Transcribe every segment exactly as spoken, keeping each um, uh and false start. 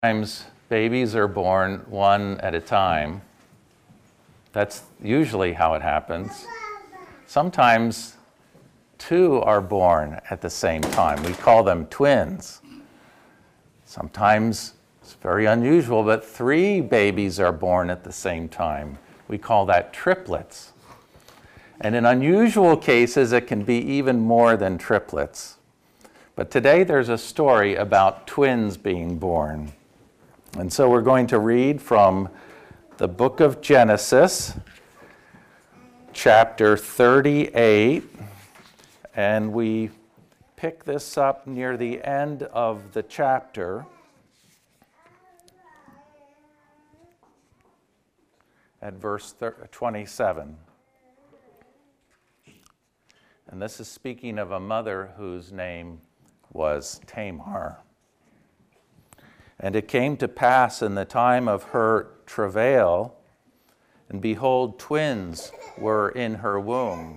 Sometimes babies are born one at a time. That's usually how it happens. Sometimes two are born at the same time. We call them twins. Sometimes it's very unusual, but three babies are born at the same time. We call that triplets. And in unusual cases, it can be even more than triplets. But today there's a story about twins being born. And so we're going to read from the book of Genesis, chapter thirty-eight, and we pick this up near the end of the chapter at verse twenty-seven. And this is speaking of a mother whose name was Tamar. And it came to pass in the time of her travail, and behold, twins were in her womb.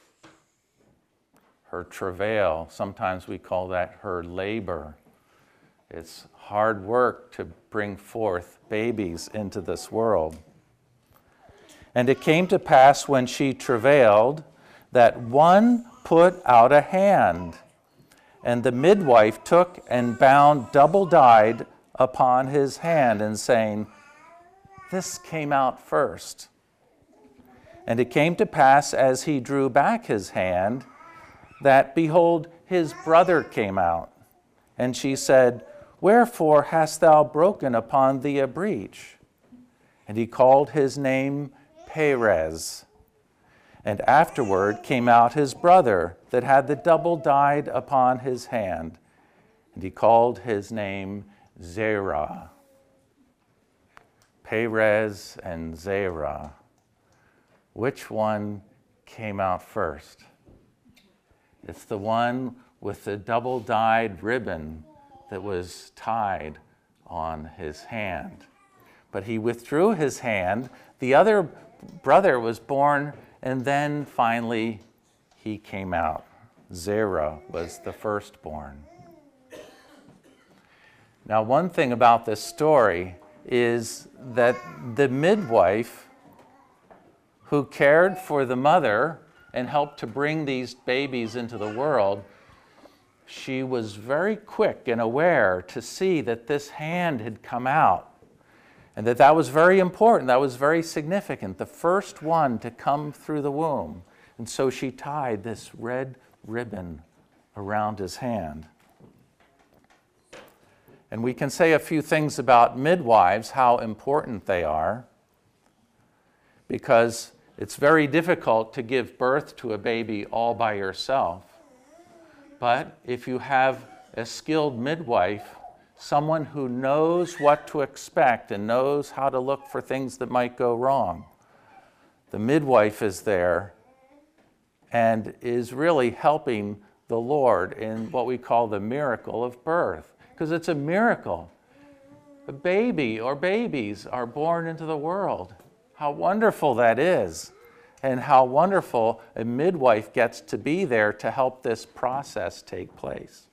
Her travail, sometimes we call that her labor. It's hard work to bring forth babies into this world. And it came to pass when she travailed that one put out a hand, and the midwife took and bound double dyed upon his hand, and saying, "This came out first." And it came to pass as he drew back his hand, that, behold, his brother came out. And she said, "Wherefore hast thou broken upon thee a breach?" And he called his name Perez. And afterward came out his brother that had the double dyed upon his hand, and he called his name Zerah. Perez and Zerah. Which one came out first? It's the one with the double dyed ribbon that was tied on his hand. But he withdrew his hand. The other brother was born, and then finally he came out. Zerah was the firstborn. Now, one thing about this story is that the midwife who cared for the mother and helped to bring these babies into the world, she was very quick and aware to see that this hand had come out, and that that was very important, that was very significant, the first one to come through the womb. And so she tied this red ribbon around his hand. And we can say a few things about midwives, how important they are, because it's very difficult to give birth to a baby all by yourself. But if you have a skilled midwife, someone who knows what to expect and knows how to look for things that might go wrong, the midwife is there and is really helping the Lord in what we call the miracle of birth. Because it's a miracle. A baby or babies are born into the world. How wonderful that is. And how wonderful a midwife gets to be there to help this process take place.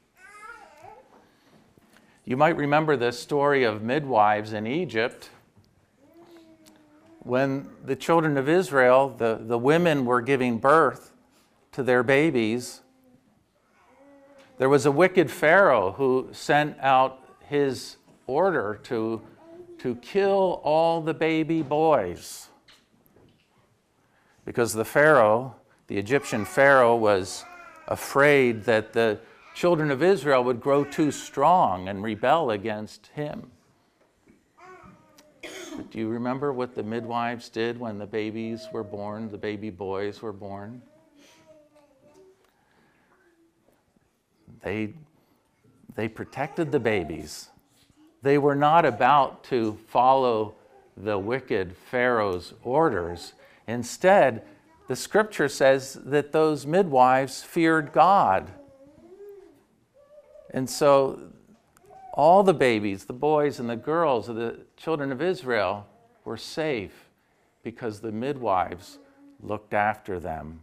You might remember this story of midwives in Egypt. When the children of Israel, the, the women were giving birth to their babies, there was a wicked Pharaoh who sent out his order to, to kill all the baby boys. Because the Pharaoh, the Egyptian Pharaoh, was afraid that the children of Israel would grow too strong and rebel against him. But do you remember what the midwives did when the babies were born, the baby boys were born? They, they protected the babies. They were not about to follow the wicked Pharaoh's orders. Instead, the scripture says that those midwives feared God. And so all the babies, the boys and the girls of the children of Israel, were safe because the midwives looked after them.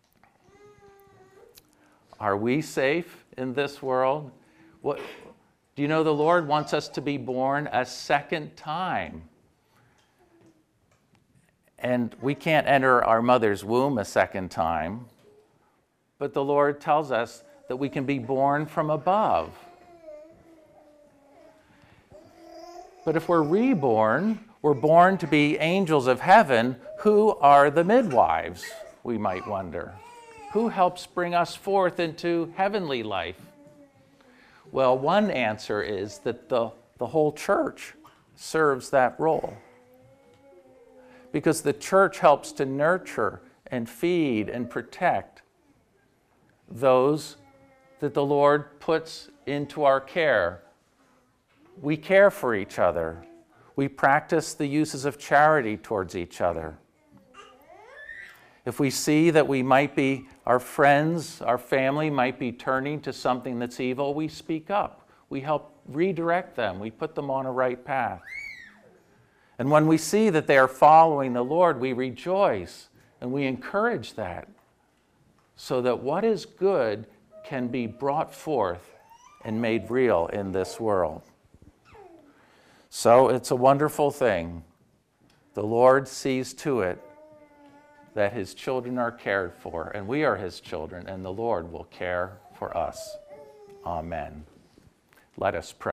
Are we safe in this world? What, Do you know the Lord wants us to be born a second time? And we can't enter our mother's womb a second time, but the Lord tells us that we can be born from above. But if we're reborn, we're born to be angels of heaven. Who are the midwives, we might wonder? Who helps bring us forth into heavenly life? Well, one answer is that the, the whole church serves that role. Because the church helps to nurture and feed and protect those that the Lord puts into our care. We care for each other. We practice the uses of charity towards each other. If we see that we might be, our friends, our family might be turning to something that's evil, we speak up. We help redirect them. We put them on a right path. And when we see that they are following the Lord, we rejoice and we encourage that so that what is good can be brought forth and made real in this world. So it's a wonderful thing. The Lord sees to it that his children are cared for, and we are his children, and the Lord will care for us. Amen. Let us pray.